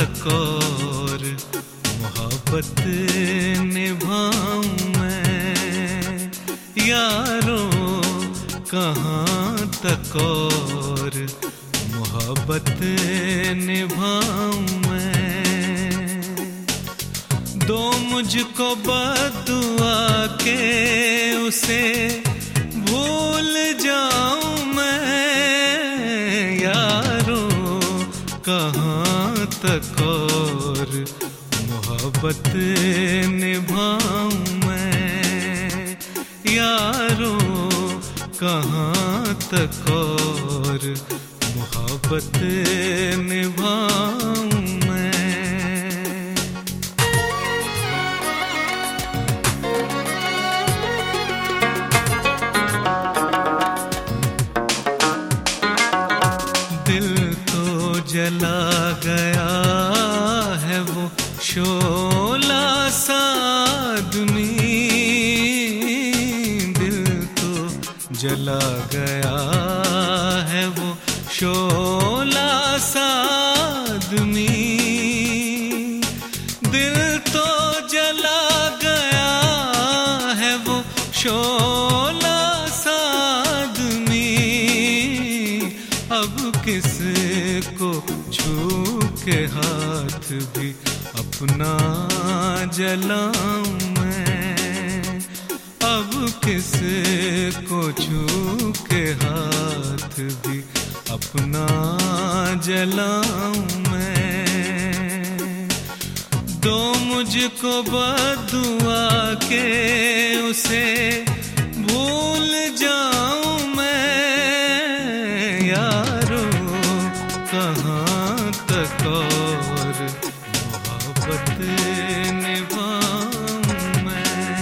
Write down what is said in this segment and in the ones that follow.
तक और मोहब्बत निभाऊं मैं यारो, कहाँ तक और मोहब्बत निभाऊं मैं। दो मुझको बद्दुआ के उसे भूल जाऊं मैं यारो, कहाँ तक और मोहब्बत निभाऊं मैं यारो, कहाँ तक और मोहब्बत निभाऊं मैं। दिल तो जला गया है वो शोला सादमी, दिल तो जला गया है वो शोला सादमी, दिल तो जला गया है वो शोला सादमी। अब किसको छू के हाथ भी अपना जलाऊं मैं, अब किसको छू के हाथ भी अपना जलाऊं मैं। दो मुझको बद्दुआ के उसे भूल जाऊं मैं यारो, कहाँ तक और मोहब्बत निभाऊं मैं।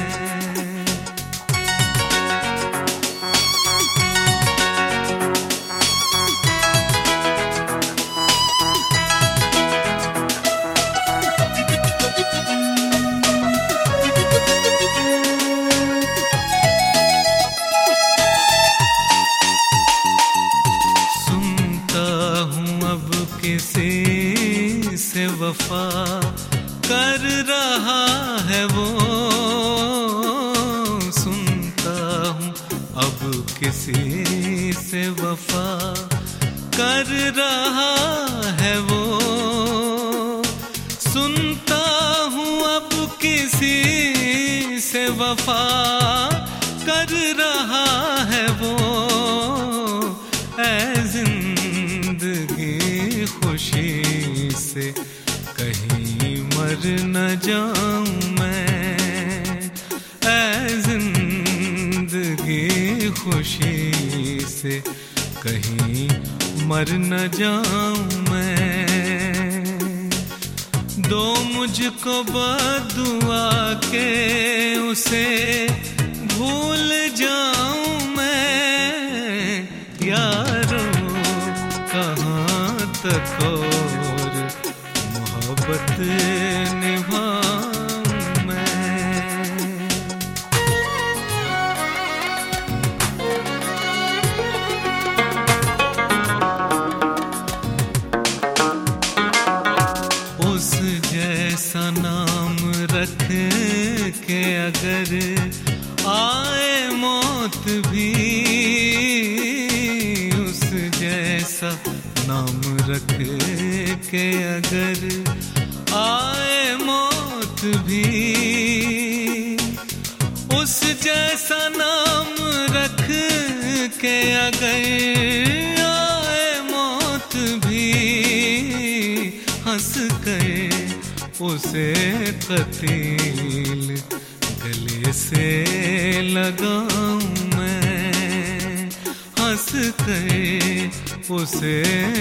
किसी से वफा कर रहा है वो, सुनता हूँ अब किसी से वफा कर रहा है वो, सुनता हूँ अब किसी से वफा कर रहा है वो। ऐ जिंदगी खुशी से कहीं मर न जाऊं मैं, ऐ जिंदगी खुशी से कहीं मर न जाऊं मैं। दो मुझको बद्दुआ के उसे भूल जाऊं मैं यारो, कहाँ तक और मोहब्बत निभाऊं मैं। उस जैसा नाम रख के अगर आए मौत भी, उस जैसा नाम रख के अगर आए मौत भी, उस जैसा नाम रख के अगर आए मौत भी, हंस कर उसे कतील गले से लगाऊं मैं, हंस कर उसे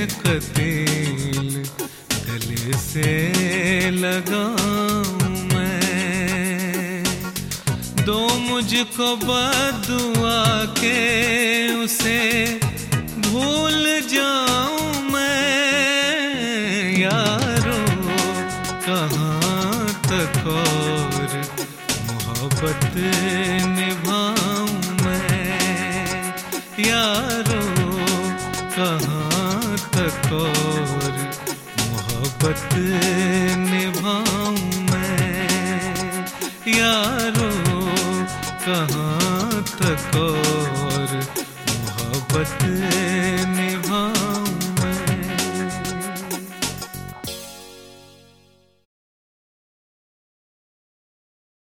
कतील गले से लगाऊं मैं। दो मुझको बद्दुआ के उसे भूल जाऊं मैं यारो, कहाँ तक और मोहब्बत निभाऊं मैं यारो, कहाँ तक और मोहब्बत मोहब्बत निभाऊं मैं यारो कहाँ तक और मोहब्बत